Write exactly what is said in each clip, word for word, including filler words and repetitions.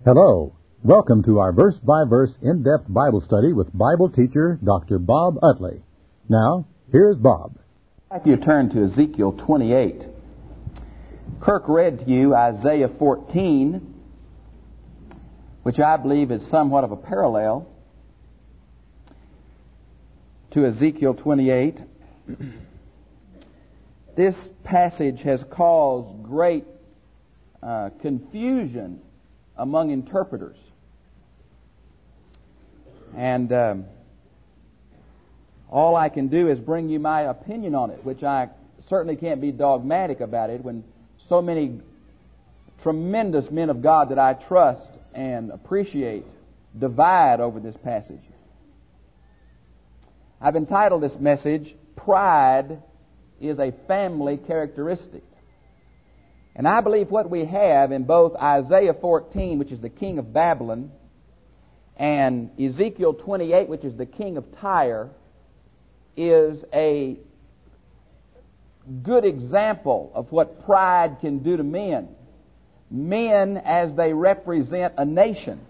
Hello. Welcome to our verse-by-verse in-depth Bible study with Bible teacher Doctor Bob Utley. Now, here's Bob. If you turn to Ezekiel twenty-eight, Kirk read to you Isaiah fourteen, which I believe is somewhat of a parallel to Ezekiel twenty-eight. This passage has caused great uh, confusion among interpreters. And um, all I can do is bring you my opinion on it, which I certainly can't be dogmatic about it when so many tremendous men of God that I trust and appreciate divide over this passage. I've entitled this message, Pride is a Family Characteristic. And I believe what we have in both Isaiah fourteen, which is the king of Babylon, and Ezekiel twenty-eight, which is the king of Tyre, is a good example of what pride can do to men. Men as they represent a nation.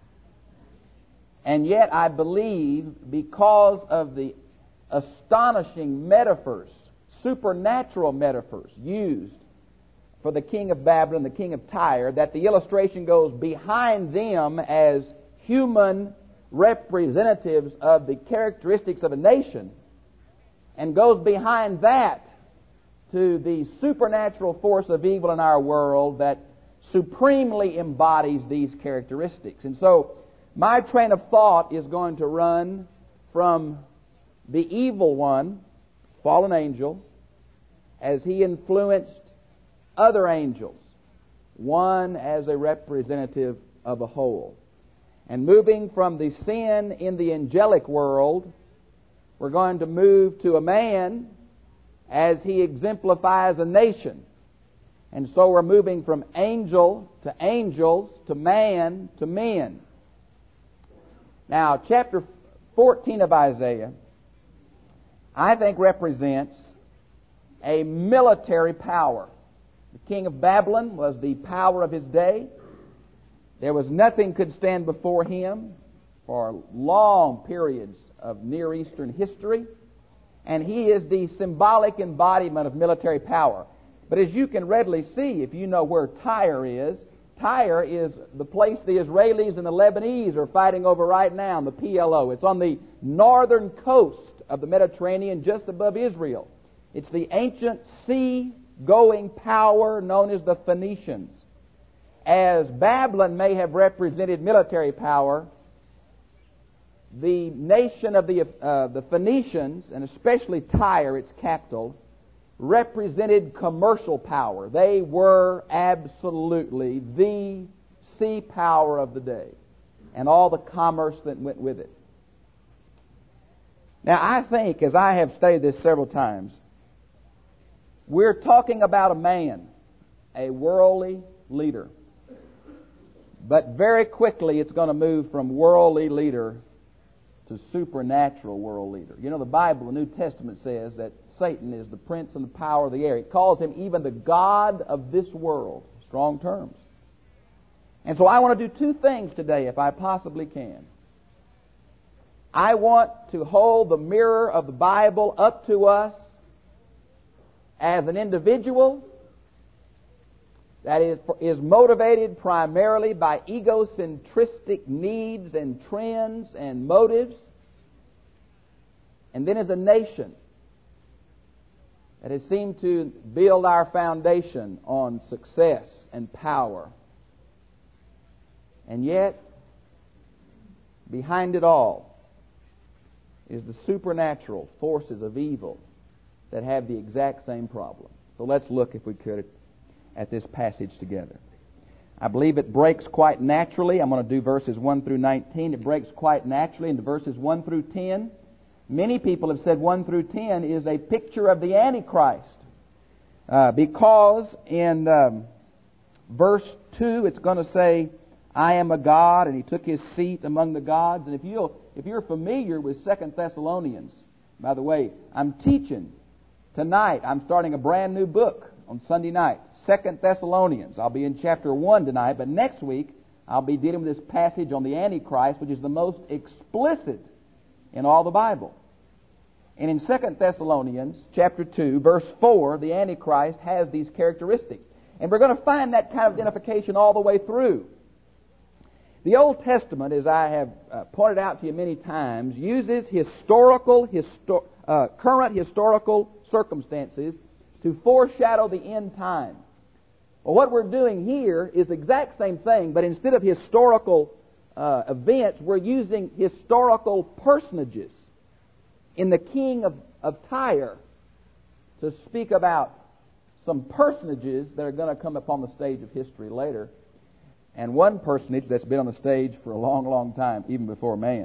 And yet I believe because of the astonishing metaphors, supernatural metaphors used for the king of Babylon, the king of Tyre, that the illustration goes behind them as human representatives of the characteristics of a nation and goes behind that to the supernatural force of evil in our world that supremely embodies these characteristics. And so my train of thought is going to run from the evil one, fallen angel, as he influenced other angels, one as a representative of a whole. And moving from the sin in the angelic world, we're going to move to a man as he exemplifies a nation. And so we're moving from angel to angels to man to men. Now, chapter fourteen of Isaiah, I think, represents a military power. The king of Babylon was the power of his day. There was nothing could stand before him for long periods of Near Eastern history. And he is the symbolic embodiment of military power. But as you can readily see, if you know where Tyre is, Tyre is the place the Israelis and the Lebanese are fighting over right now, the P L O. It's on the northern coast of the Mediterranean, just above Israel. It's the ancient sea-going power known as the Phoenicians. As Babylon may have represented military power, the nation of the uh, the Phoenicians, and especially Tyre, its capital, represented commercial power. They were absolutely the sea power of the day, and all the commerce that went with it. Now, I think, as I have stated this several times, we're talking about a man, a worldly leader. But very quickly it's going to move from worldly leader to supernatural world leader. You know, the Bible, the New Testament, says that Satan is the prince and the power of the air. It calls him even the God of this world. Strong terms. And so I want to do two things today, if I possibly can. I want to hold the mirror of the Bible up to us as an individual that is, is motivated primarily by egocentristic needs and trends and motives, and then as a nation that has seemed to build our foundation on success and power. And yet, behind it all is the supernatural forces of evil that have the exact same problem. So let's look, if we could, at this passage together. I believe it breaks quite naturally. I'm going to do verses one through nineteen. It breaks quite naturally into verses one through ten. Many people have said one through ten is a picture of the Antichrist. Uh, because in um, verse two it's going to say, I am a God, and he took his seat among the gods. And if, you'll, if you're familiar with Second Thessalonians, by the way, I'm teaching tonight. I'm starting a brand new book on Sunday night. Second Thessalonians. I'll be in chapter one tonight, but next week I'll be dealing with this passage on the Antichrist, which is the most explicit in all the Bible. And in Second Thessalonians chapter two, verse four, the Antichrist has these characteristics. And we're going to find that kind of identification all the way through. The Old Testament, as I have uh, pointed out to you many times, uses historical, histo- uh, current historical circumstances to foreshadow the end time. Well, what we're doing here is the exact same thing, but instead of historical uh, events, we're using historical personages in the king of, of Tyre to speak about some personages that are going to come upon the stage of history later, and one personage that's been on the stage for a long, long time, even before man.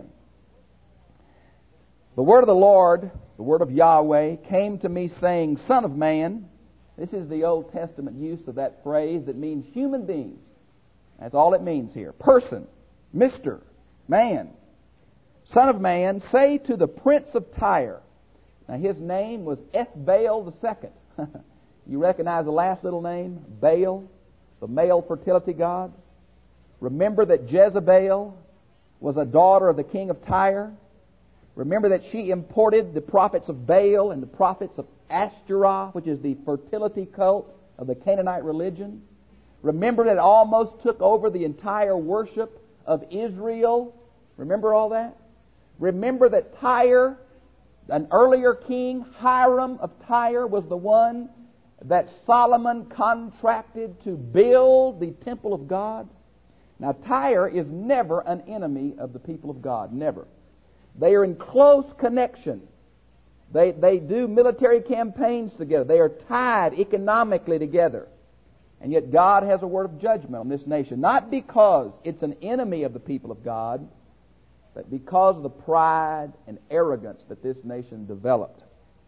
The word of the Lord, the word of Yahweh, came to me saying, Son of man. This is the Old Testament use of that phrase that means human beings. That's all it means here. Person, Mister, man. Son of man, say to the prince of Tyre. Now his name was Ethbaal the second. You recognize the last little name? Baal, the male fertility god. Remember that Jezebel was a daughter of the king of Tyre. Remember that she imported the prophets of Baal and the prophets of Ashtoreth, which is the fertility cult of the Canaanite religion. Remember that it almost took over the entire worship of Israel. Remember all that? Remember that Tyre, an earlier king, Hiram of Tyre, was the one that Solomon contracted to build the temple of God. Now, Tyre is never an enemy of the people of God. Never. They are in close connection. They, they do military campaigns together. They are tied economically together. And yet God has a word of judgment on this nation. Not because it's an enemy of the people of God, but because of the pride and arrogance that this nation developed.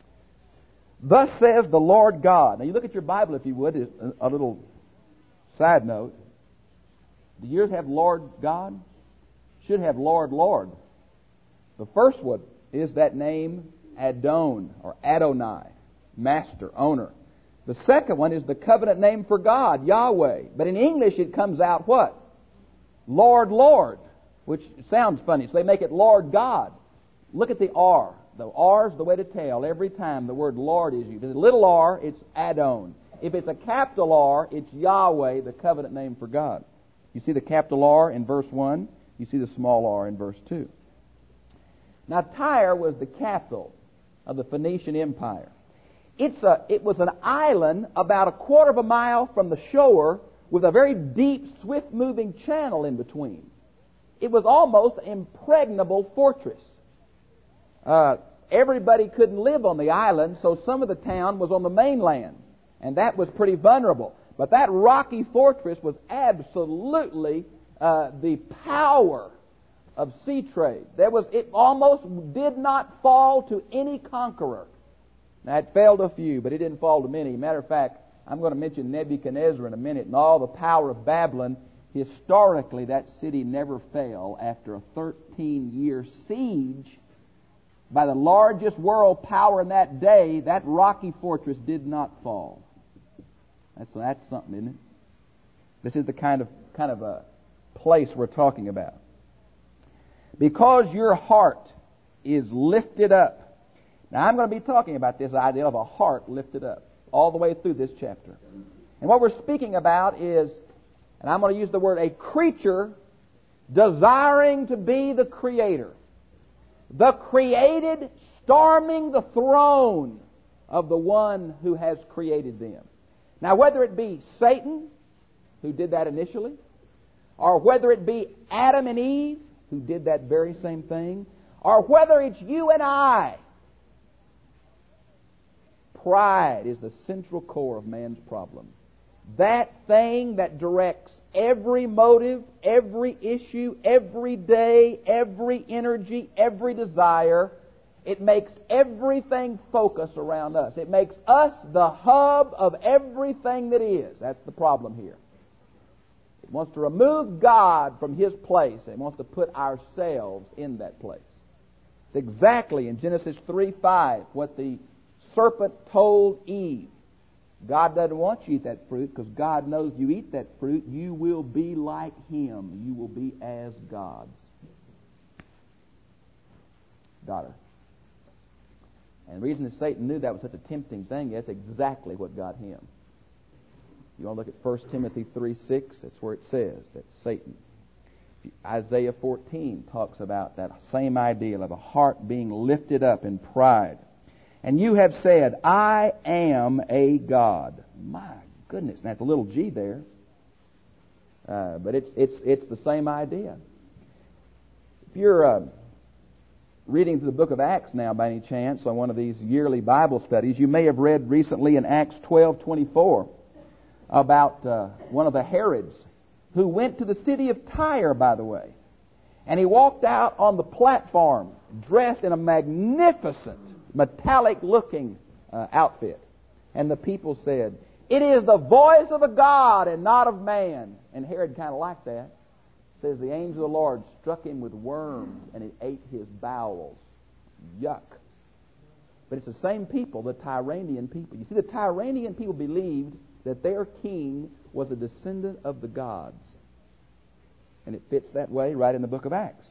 Thus says the Lord God. Now you look at your Bible, if you would, a little side note. Do yours have Lord God? Should have Lord, Lord. The first one is that name Adon or Adonai, master, owner. The second one is the covenant name for God, Yahweh. But in English it comes out what? Lord, Lord, which sounds funny. So they make it Lord God. Look at the R. The R is the way to tell every time the word Lord is used. If it's a little r, it's Adon. If it's a capital R, it's Yahweh, the covenant name for God. You see the capital R in verse one. You see the small r in verse two. Now, Tyre was the capital of the Phoenician Empire. It's a, it was an island about a quarter of a mile from the shore with a very deep, swift-moving channel in between. It was almost an impregnable fortress. Uh, everybody couldn't live on the island, so some of the town was on the mainland, and that was pretty vulnerable. But that rocky fortress was absolutely uh, the power of sea trade. There was, it almost did not fall to any conqueror. Now, it fell to a few, but it didn't fall to many. Matter of fact, I'm going to mention Nebuchadnezzar in a minute and all the power of Babylon. Historically, that city never fell after a thirteen-year siege by the largest world power in that day. That rocky fortress did not fall. That's, that's something, isn't it? This is the kind of kind of a place we're talking about. Because your heart is lifted up. Now, I'm going to be talking about this idea of a heart lifted up all the way through this chapter. And what we're speaking about is, and I'm going to use the word, a creature desiring to be the creator. The created storming the throne of the one who has created them. Now, whether it be Satan, who did that initially, or whether it be Adam and Eve, who did that very same thing, or whether it's you and I, pride is the central core of man's problem. That thing that directs every motive, every issue, every day, every energy, every desire. It makes everything focus around us. It makes us the hub of everything that is. That's the problem here. It wants to remove God from His place. It wants to put ourselves in that place. It's exactly in Genesis three five what the serpent told Eve. God doesn't want you to eat that fruit because God knows you eat that fruit, you will be like Him. You will be as God's daughter. And the reason that Satan knew that was such a tempting thing, that's exactly what got him. You want to look at First Timothy three six, that's where it says that Satan. Isaiah fourteen talks about that same idea of a heart being lifted up in pride. And you have said, I am a God. My goodness, and that's a little g there. Uh, but it's it's it's the same idea. If you're uh, reading through the book of Acts now by any chance on one of these yearly Bible studies, you may have read recently in Acts twelve twenty-four about uh, one of the Herods who went to the city of Tyre, by the way. And he walked out on the platform dressed in a magnificent, metallic-looking uh, outfit. And the people said, it is the voice of a God and not of man. And Herod kind of liked that. It says the angel of the Lord struck him with worms and it ate his bowels. Yuck. But it's the same people, the Tyranian people. You see, the Tyranian people believed that their king was a descendant of the gods. And it fits that way right in the book of Acts.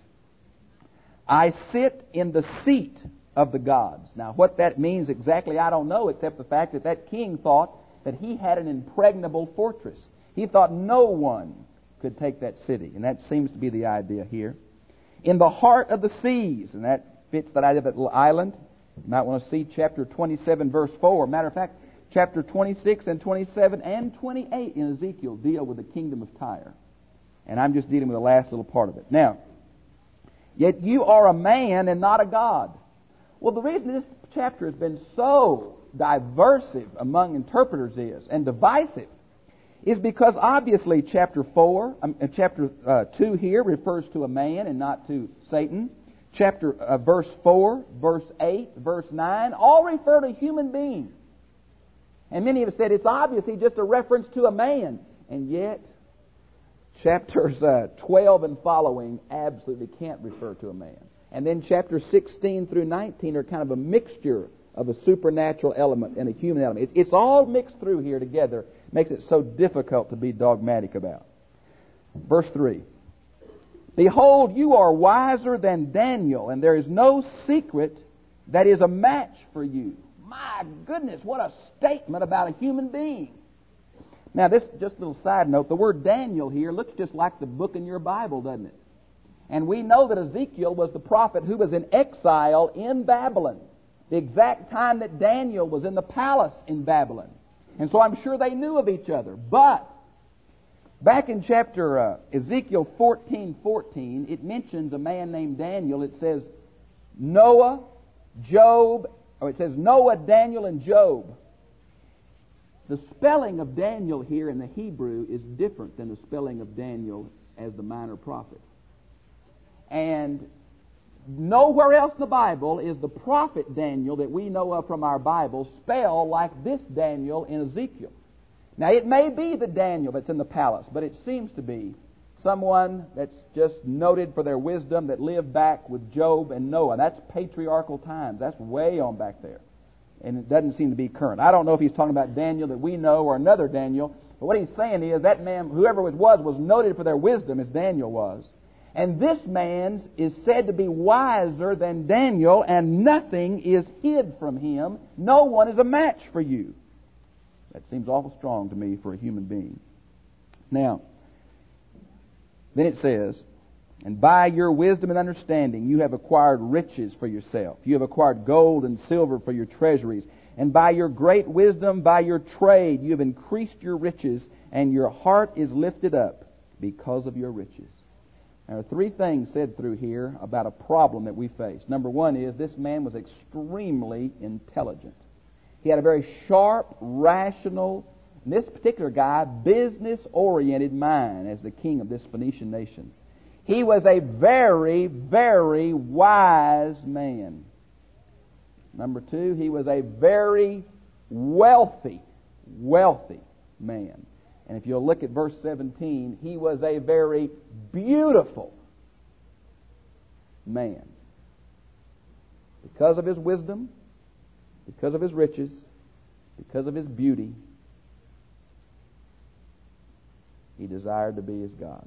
I sit in the seat of the gods. Now, what that means exactly, I don't know, except the fact that that king thought that he had an impregnable fortress. He thought no one could take that city. And that seems to be the idea here. In the heart of the seas, and that fits that idea of that little island. You might want to see chapter twenty-seven, verse four. Matter of fact, chapter twenty-six and twenty-seven and twenty-eight in Ezekiel deal with the kingdom of Tyre. And I'm just dealing with the last little part of it. Now, yet you are a man and not a God. Well, the reason this chapter has been so diversive among interpreters is, and divisive, is because obviously chapter four, um, chapter uh, two here refers to a man and not to Satan. Chapter uh, verse four, verse eight, verse nine, all refer to human beings. And many have said it's obviously just a reference to a man. And yet, chapters uh, twelve and following absolutely can't refer to a man. And then chapters sixteen through nineteen are kind of a mixture of a supernatural element and a human element. It's, it's all mixed through here together. Makes it so difficult to be dogmatic about. Verse three. Behold, you are wiser than Daniel, and there is no secret that is a match for you. My goodness, what a statement about a human being. Now, this just a little side note. The word Daniel here looks just like the book in your Bible, doesn't it? And we know that Ezekiel was the prophet who was in exile in Babylon, the exact time that Daniel was in the palace in Babylon. And so I'm sure they knew of each other. But back in chapter uh, Ezekiel fourteen fourteen, it mentions a man named Daniel. It says Noah, Job, or it says Noah, Daniel, and Job. The spelling of Daniel here in the Hebrew is different than the spelling of Daniel as the minor prophet. And nowhere else in the Bible is the prophet Daniel that we know of from our Bible spelled like this Daniel in Ezekiel. Now, it may be the Daniel that's in the palace, but it seems to be someone that's just noted for their wisdom that lived back with Job and Noah. That's patriarchal times. That's way on back there. And it doesn't seem to be current. I don't know if he's talking about Daniel that we know or another Daniel, but what he's saying is that man, whoever it was, was noted for their wisdom as Daniel was. And this man's is said to be wiser than Daniel, and nothing is hid from him. No one is a match for you. That seems awful strong to me for a human being. Now, then it says, and by your wisdom and understanding you have acquired riches for yourself. You have acquired gold and silver for your treasuries. And by your great wisdom, by your trade, you have increased your riches, and your heart is lifted up because of your riches. There are three things said through here about a problem that we face. Number one is this man was extremely intelligent. He had a very sharp, rational, in this particular guy, business-oriented mind as the king of this Phoenician nation. He was a very, very wise man. Number two, he was a very wealthy, wealthy man. And if you'll look at verse seventeen, he was a very beautiful man. Because of his wisdom, because of his riches, because of his beauty, He desired to be as God.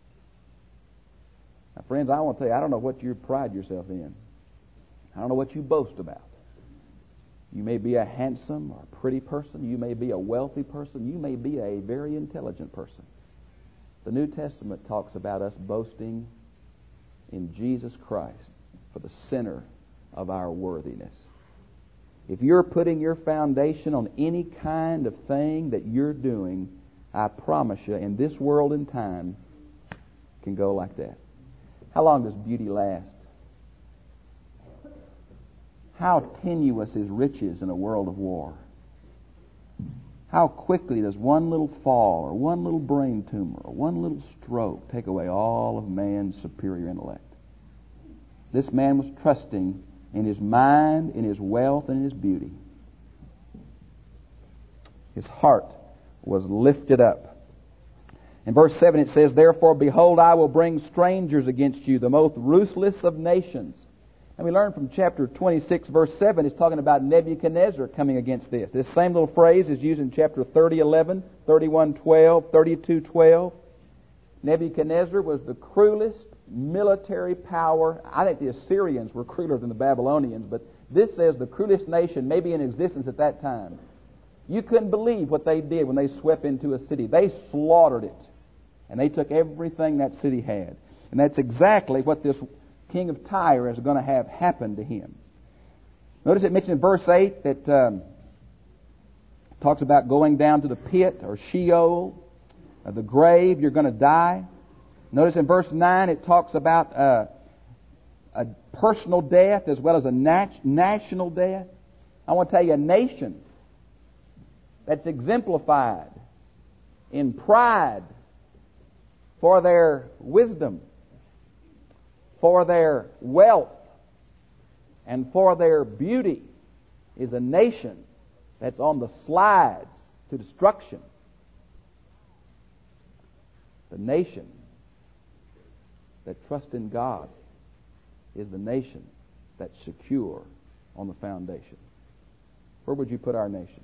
Now, friends, I want to tell you, I don't know what you pride yourself in. I don't know what you boast about. You may be a handsome or pretty person. You may be a wealthy person. You may be a very intelligent person. The New Testament talks about us boasting in Jesus Christ for the center of our worthiness. If you're putting your foundation on any kind of thing that you're doing, I promise you, in this world and time, it can go like that. How long does beauty last? How tenuous is riches in a world of war? How quickly does one little fall or one little brain tumor or one little stroke take away all of man's superior intellect? This man was trusting in his mind, in his wealth, and in his beauty. His heart was lifted up. In verse seven it says, "Therefore, behold, I will bring strangers against you, the most ruthless of nations." And we learn from chapter twenty-six, verse seven, it's talking about Nebuchadnezzar coming against this. This same little phrase is used in chapter thirty, eleven, thirty-one, twelve, thirty-two, twelve. Nebuchadnezzar was the cruelest military power. I think the Assyrians were crueler than the Babylonians, but this says the cruelest nation maybe in existence at that time. You couldn't believe what they did when they swept into a city. They slaughtered it, and they took everything that city had. And that's exactly what this king of Tyre is going to have happen to him. Notice it mentioned in verse eight that um, talks about going down to the pit or Sheol, uh, the grave. You're going to die. Notice in verse nine it talks about uh, a personal death as well as a nat- national death. I want to tell you, a nation that's exemplified in pride for their wisdom, for their wealth, and for their beauty is a nation that's on the slides to destruction. The nation that trusts in God is the nation that's secure on the foundation. Where would you put our nation?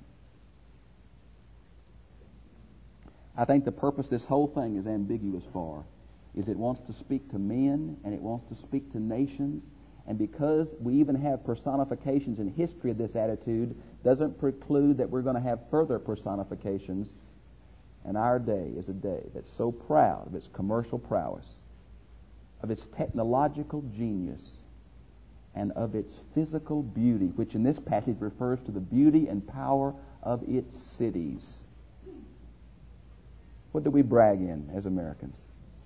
I think the purpose this whole thing is ambiguous for is it wants to speak to men and it wants to speak to nations. And because we even have personifications in history of this attitude, doesn't preclude that we're going to have further personifications. And our day is a day that's so proud of its commercial prowess, of its technological genius, and of its physical beauty, which in this passage refers to the beauty and power of its cities. What do we brag in as Americans?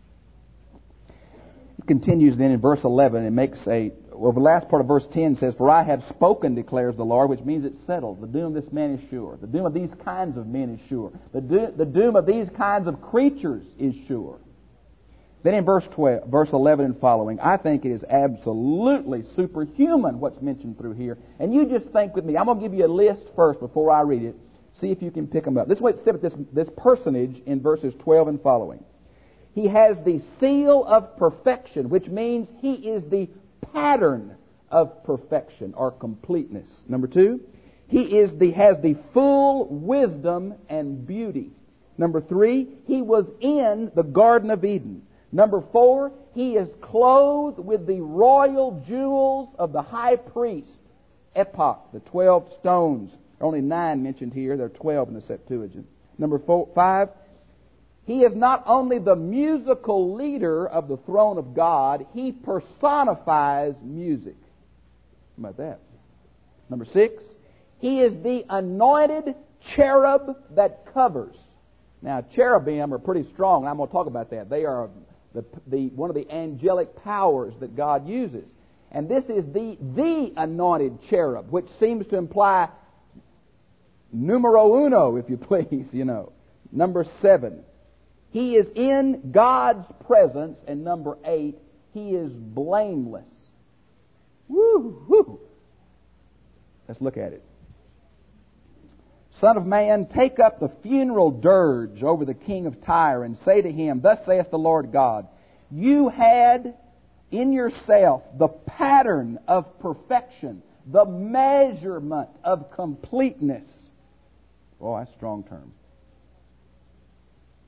It continues then in verse eleven. It makes a, well, the last part of verse ten says, "For I have spoken, declares the Lord," which means it's settled. The doom of this man is sure. The doom of these kinds of men is sure. The, do, the doom of these kinds of creatures is sure. Then in verse twelve, verse eleven and following, I think it is absolutely superhuman what's mentioned through here. And you just think with me. I'm going to give you a list first before I read it. See if you can pick them up. This is what it said with this, this personage in verses twelve and following. He has the seal of perfection, which means he is the pattern of perfection or completeness. Number two, he is the has the full wisdom and beauty. Number three, he was in the Garden of Eden. Number four, he is clothed with the royal jewels of the high priest. Epoch, the twelve stones. There are only nine mentioned here. There are twelve in the Septuagint. Number four, five, he is not only the musical leader of the throne of God, he personifies music. How about that? Number six, he is the anointed cherub that covers. Now, cherubim are pretty strong, and I'm going to talk about that. They are the, the one of the angelic powers that God uses. And this is the, the anointed cherub, which seems to imply numero uno, if you please, you know. Number seven, he is in God's presence. And number eight, he is blameless. Woo, woo. Let's look at it. Son of man, take up the funeral dirge over the king of Tyre and say to him, Thus saith the Lord God, you had in yourself the pattern of perfection, the measurement of completeness. Oh, that's a strong term.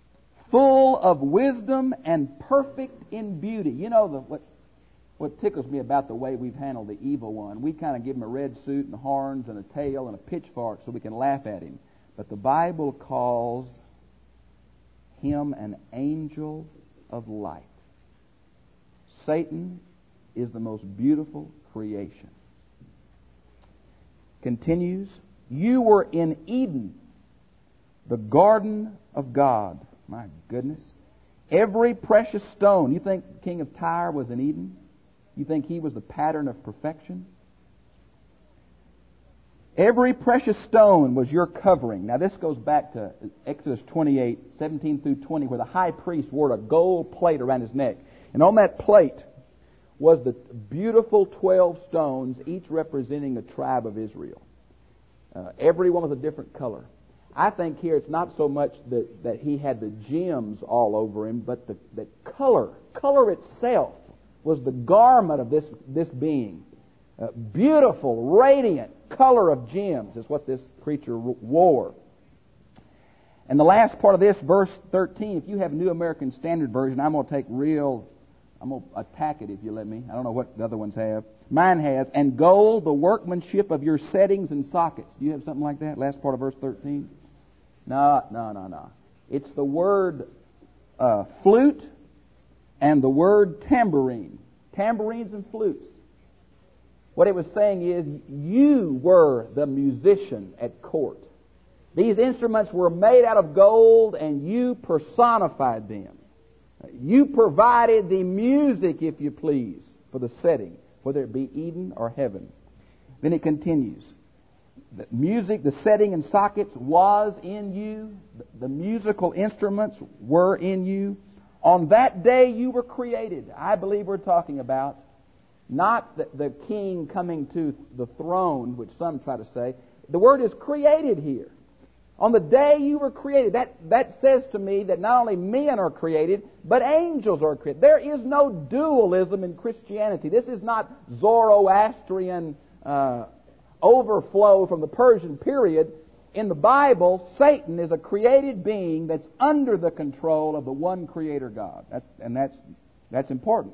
full of wisdom and perfect in beauty. You know, the, what, what tickles me about the way we've handled the evil one, we kind of give him a red suit and horns and a tail and a pitchfork so we can laugh at him. But the Bible calls him an angel of light. Satan is the most beautiful creation. Continues, you were in Eden, the garden of God. My goodness. Every precious stone. You think the king of Tyre was in Eden? You think he was the pattern of perfection? Every precious stone was your covering. Now this goes back to Exodus twenty-eight, seventeen through twenty, where the high priest wore a gold plate around his neck. And on that plate was the beautiful twelve stones, each representing a tribe of Israel. Uh, every one was a different color. I think here it's not so much that, that he had the gems all over him, but the, the color, color itself was the garment of this, this being. Uh, beautiful, radiant color of gems is what this creature wore. And the last part of this, verse thirteen, if you have a New American Standard Version, I'm going to take real, I'm going to attack it if you let me. I don't know what the other ones have. Mine has, and gold, the workmanship of your settings and sockets. Do you have something like that? Last part of verse thirteen? No, no, no, no. It's the word uh, flute and the word tambourine. Tambourines and flutes. What it was saying is, you were the musician at court. These instruments were made out of gold, and you personified them. You provided the music, if you please, for the setting, whether it be Eden or heaven. Then it continues. The music, the setting and sockets was in you. The musical instruments were in you. On that day you were created. I believe we're talking about not the, the king coming to the throne, which some try to say. The word is created here. On the day you were created, that, that says to me that not only men are created, but angels are created. There is no dualism in Christianity. This is not Zoroastrian uh, overflow from the Persian period. In the Bible, Satan is a created being that's under the control of the one Creator God. That's, and that's, that's important.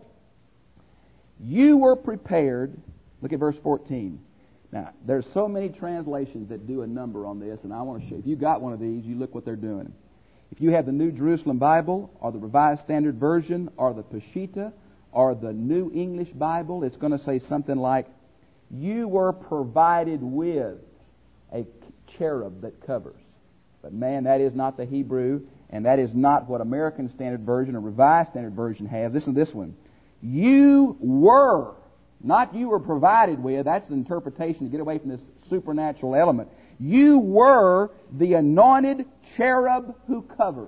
You were prepared. Look at verse fourteen. Now, there's so many translations that do a number on this, and I want to show you. If you got one of these, you look what they're doing. If you have the New Jerusalem Bible, or the Revised Standard Version, or the Peshitta, or the New English Bible, it's going to say something like, you were provided with a cherub that covers. But man, that is not the Hebrew, and that is not what American Standard Version or Revised Standard Version has. Listen to this one. You were, not you were provided with, that's the interpretation to get away from this supernatural element. You were the anointed cherub who covers.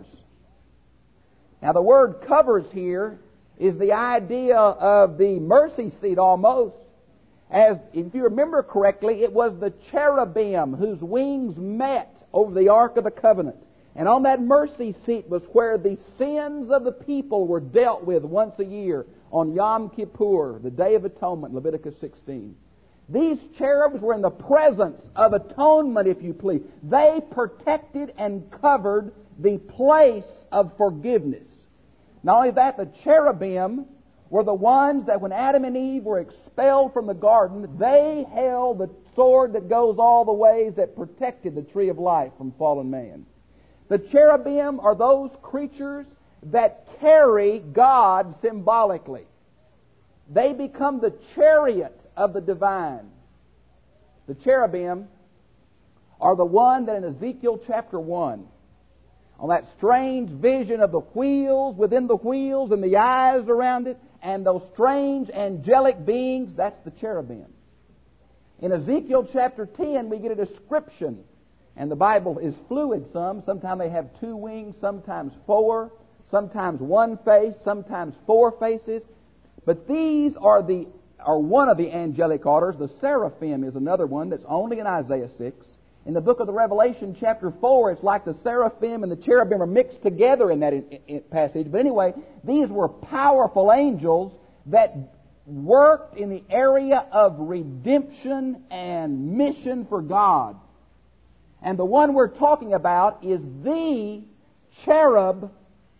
Now the word covers here is the idea of the mercy seat almost. As if you remember correctly, it was the cherubim whose wings met over the Ark of the Covenant. And on that mercy seat was where the sins of the people were dealt with once a year on Yom Kippur, the Day of Atonement, Leviticus sixteen. These cherubs were in the presence of atonement, if you please. They protected and covered the place of forgiveness. Not only that, the cherubim were the ones that when Adam and Eve were expelled from the garden, they held the sword that goes all the ways that protected the tree of life from fallen man. The cherubim are those creatures that carry God symbolically. They become the chariot of the divine. The cherubim are the one that in Ezekiel chapter one, on that strange vision of the wheels within the wheels and the eyes around it, and those strange angelic beings, that's the cherubim. In Ezekiel chapter ten, we get a description, and the Bible is fluid some. Sometimes they have two wings, sometimes four, sometimes one face, sometimes four faces. But these are the are one of the angelic orders. The seraphim is another one that's only in Isaiah six. In the book of the Revelation, chapter four, it's like the seraphim and the cherubim are mixed together in that in, in passage. But anyway, these were powerful angels that worked in the area of redemption and mission for God. And the one we're talking about is the cherub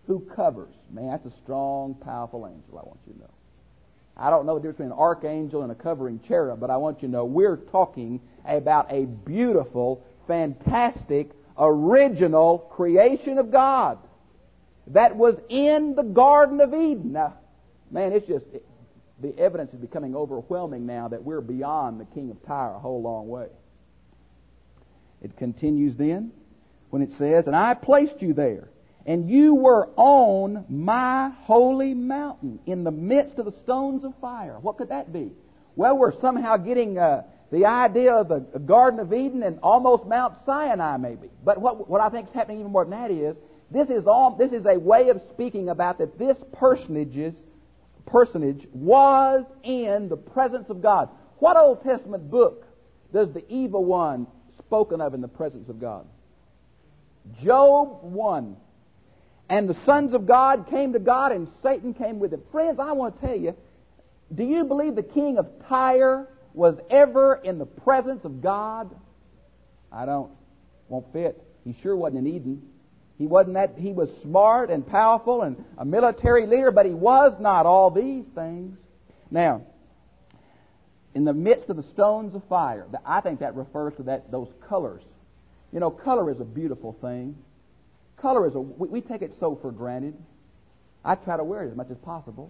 who covers. Man, that's a strong, powerful angel, I want you to know. I don't know the difference between an archangel and a covering cherub, but I want you to know we're talking about a beautiful, fantastic, original creation of God that was in the Garden of Eden. Now, man, it's just, it, the evidence is becoming overwhelming now that we're beyond the king of Tyre a whole long way. It continues then when it says, and I placed you there, and you were on my holy mountain in the midst of the stones of fire. What could that be? Well, we're somehow getting uh, the idea of the Garden of Eden and almost Mount Sinai maybe. But what, what I think is happening even more than that is, this is all. This is a way of speaking about that this personage's, personage was in the presence of God. What Old Testament book does the evil one spoken of in the presence of God? Job one. And the sons of God came to God and Satan came with them. Friends, I want to tell you, do you believe the king of Tyre was ever in the presence of God? I don't. Won't fit. He sure wasn't in Eden. He wasn't that. He was smart and powerful and a military leader, but he was not all these things. Now, in the midst of the stones of fire, I think that refers to that those colors. You know, color is a beautiful thing. Color is a, we, we take it so for granted. I try to wear it as much as possible.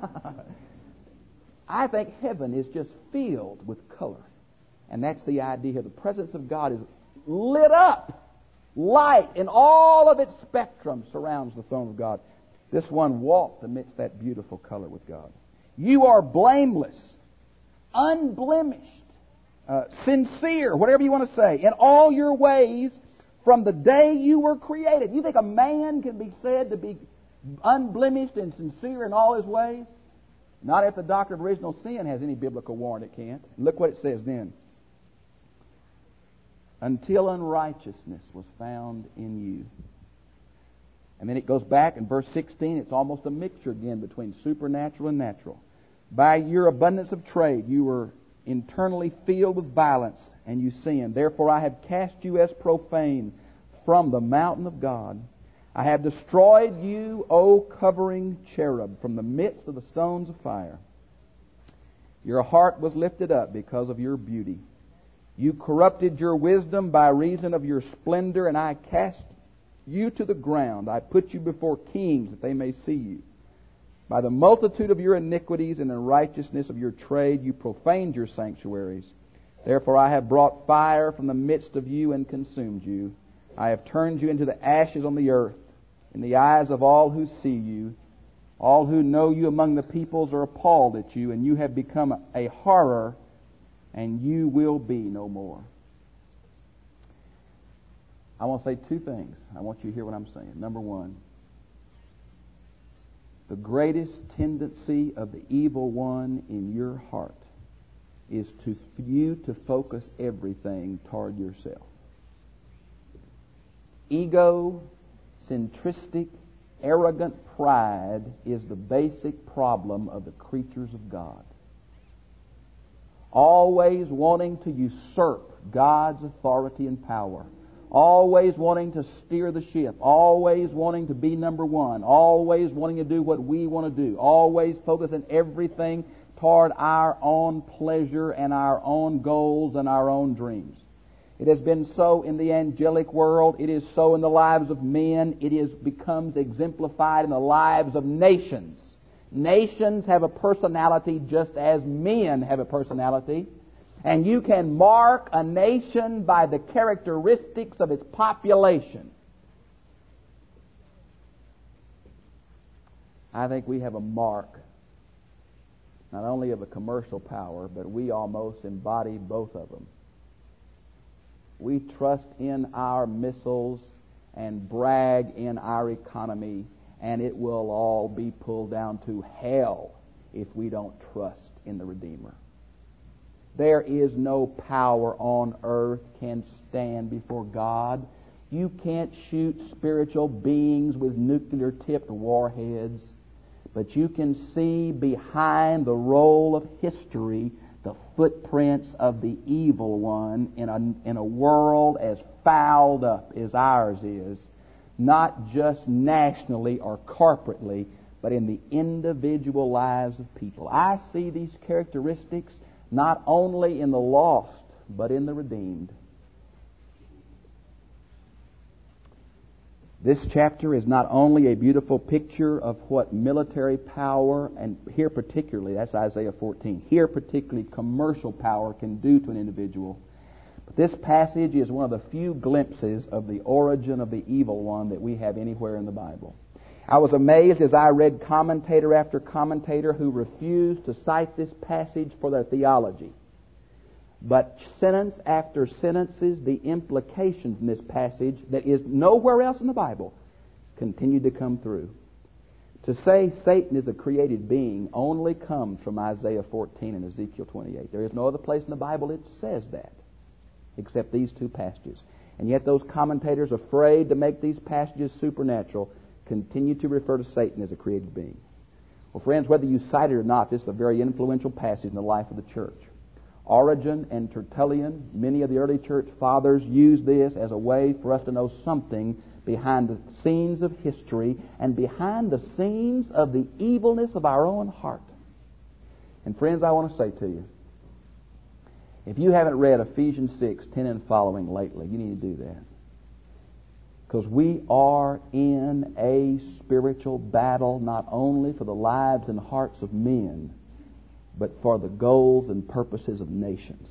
I think heaven is just filled with color. And that's the idea here. The presence of God is lit up. Light in all of its spectrum surrounds the throne of God. This one walked amidst that beautiful color with God. You are blameless, unblemished, uh, sincere, whatever you want to say, in all your ways from the day you were created. You think a man can be said to be unblemished and sincere in all his ways? Not if the doctrine of original sin has any biblical warrant, it can't. Look what it says then. Until unrighteousness was found in you. And then it goes back in verse sixteen. It's almost a mixture again between supernatural and natural. By your abundance of trade, you were internally filled with violence, and you sinned. Therefore I have cast you as profane from the mountain of God. I have destroyed you, O covering cherub, from the midst of the stones of fire. Your heart was lifted up because of your beauty. You corrupted your wisdom by reason of your splendor, and I cast you to the ground. I put you before kings that they may see you. By the multitude of your iniquities and the righteousness of your trade, you profaned your sanctuaries. Therefore I have brought fire from the midst of you and consumed you. I have turned you into the ashes on the earth. In the eyes of all who see you, all who know you among the peoples are appalled at you, and you have become a horror, and you will be no more. I want to say two things. I want you to hear what I'm saying. Number one, the greatest tendency of the evil one in your heart is to you to focus everything toward yourself. Ego, centristic, arrogant pride is the basic problem of the creatures of God. Always wanting to usurp God's authority and power. Always wanting to steer the ship. Always wanting to be number one. Always wanting to do what we want to do. Always focusing everything toward our own pleasure and our own goals and our own dreams. It has been so in the angelic world. It is so in the lives of men. It is becomes exemplified in the lives of nations. Nations have a personality just as men have a personality. And you can mark a nation by the characteristics of its population. I think we have a mark, not only of a commercial power, but we almost embody both of them. We trust in our missiles and brag in our economy, and it will all be pulled down to hell if we don't trust in the Redeemer. There is no power on earth can stand before God. You can't shoot spiritual beings with nuclear-tipped warheads, but you can see behind the roll of history the footprints of the evil one in a, in a world as fouled up as ours is. not just nationally or corporately, but in the individual lives of people. I see these characteristics not only in the lost, but in the redeemed. This chapter is not only a beautiful picture of what military power, and here particularly, that's Isaiah fourteen, here particularly commercial power can do to an individual. But this passage is one of the few glimpses of the origin of the evil one that we have anywhere in the Bible. I was amazed as I read commentator after commentator who refused to cite this passage for their theology. But sentence after sentences, the implications in this passage that is nowhere else in the Bible continue to come through. To say Satan is a created being only comes from Isaiah fourteen and Ezekiel twenty-eight. There is no other place in the Bible it says that, except these two passages. And yet those commentators, afraid to make these passages supernatural, continue to refer to Satan as a created being. Well, friends, whether you cite it or not, this is a very influential passage in the life of the church. Origen and Tertullian, many of the early church fathers, used this as a way for us to know something behind the scenes of history and behind the scenes of the evilness of our own heart. And friends, I want to say to you, if you haven't read Ephesians six, ten and following lately, you need to do that. Because we are in a spiritual battle, not only for the lives and hearts of men, but for the goals and purposes of nations.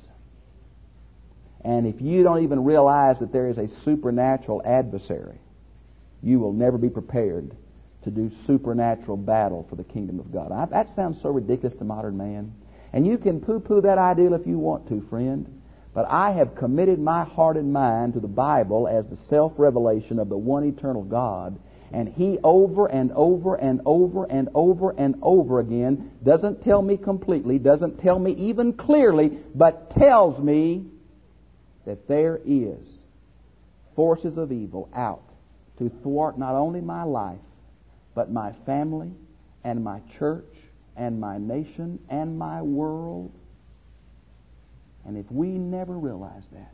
And if you don't even realize that there is a supernatural adversary, you will never be prepared to do supernatural battle for the kingdom of God. I, that sounds so ridiculous to modern man. And you can poo-poo that ideal if you want to, friend. But I have committed my heart and mind to the Bible as the self-revelation of the one eternal God. And He over and over and over and over and over again doesn't tell me completely, doesn't tell me even clearly, but tells me that there is forces of evil out to thwart not only my life, but my family and my church and my nation and my world. And if we never realize that,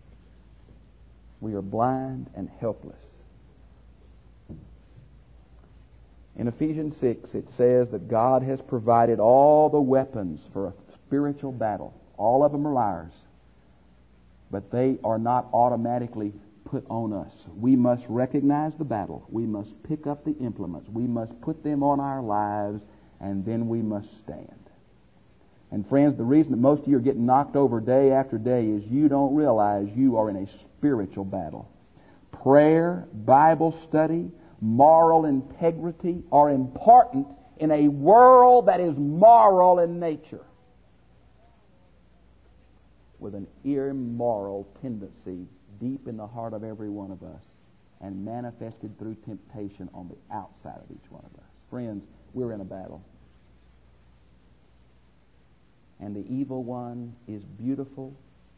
we are blind and helpless. In Ephesians six, it says that God has provided all the weapons for a spiritual battle. All of them are liars. But they are not automatically put on us. We must recognize the battle. We must pick up the implements. We must put them on our lives, and then we must stand. And friends, the reason that most of you are getting knocked over day after day is you don't realize you are in a spiritual battle. Prayer, Bible study, moral integrity are important in a world that is moral in nature, with an immoral tendency deep in the heart of every one of us and manifested through temptation on the outside of each one of us. Friends, we're in a battle. And the evil one is beautiful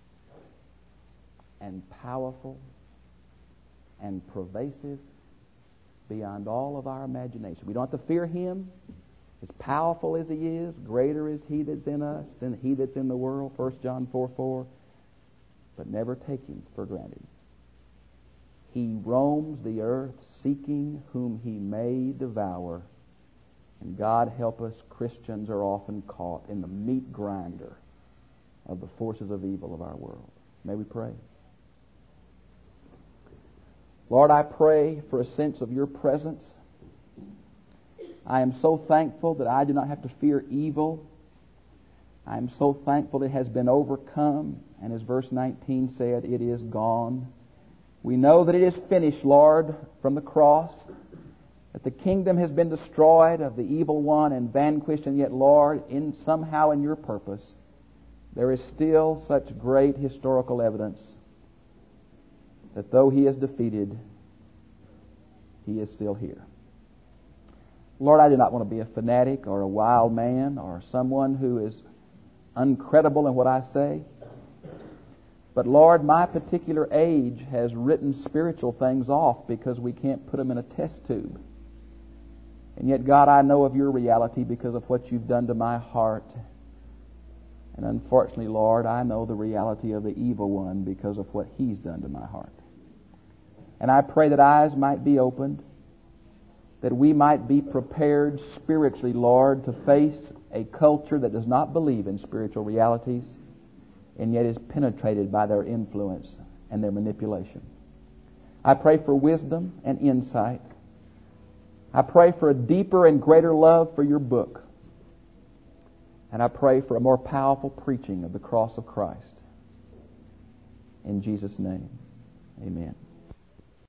and powerful and pervasive beyond all of our imagination. We don't have to fear him. As powerful as he is, greater is he that's in us than he that's in the world, First John four four. But never take him for granted. He roams the earth seeking whom he may devour. And God help us, Christians are often caught in the meat grinder of the forces of evil of our world. May we pray? Lord, I pray for a sense of your presence. I am so thankful that I do not have to fear evil. I am so thankful it has been overcome. And as verse nineteen said, it is gone. We know that it is finished, Lord, from the cross, that the kingdom has been destroyed of the evil one and vanquished, and yet, Lord, in somehow in your purpose, there is still such great historical evidence that though he is defeated, he is still here. Lord, I do not want to be a fanatic or a wild man or someone who is uncredible in what I say. But Lord, my particular age has written spiritual things off because we can't put them in a test tube. And yet, God, I know of your reality because of what you've done to my heart. And unfortunately, Lord, I know the reality of the evil one because of what he's done to my heart. And I pray that eyes might be opened, that we might be prepared spiritually, Lord, to face a culture that does not believe in spiritual realities and yet is penetrated by their influence and their manipulation. I pray for wisdom and insight. I pray for a deeper and greater love for your book. And I pray for a more powerful preaching of the cross of Christ. In Jesus' name, amen.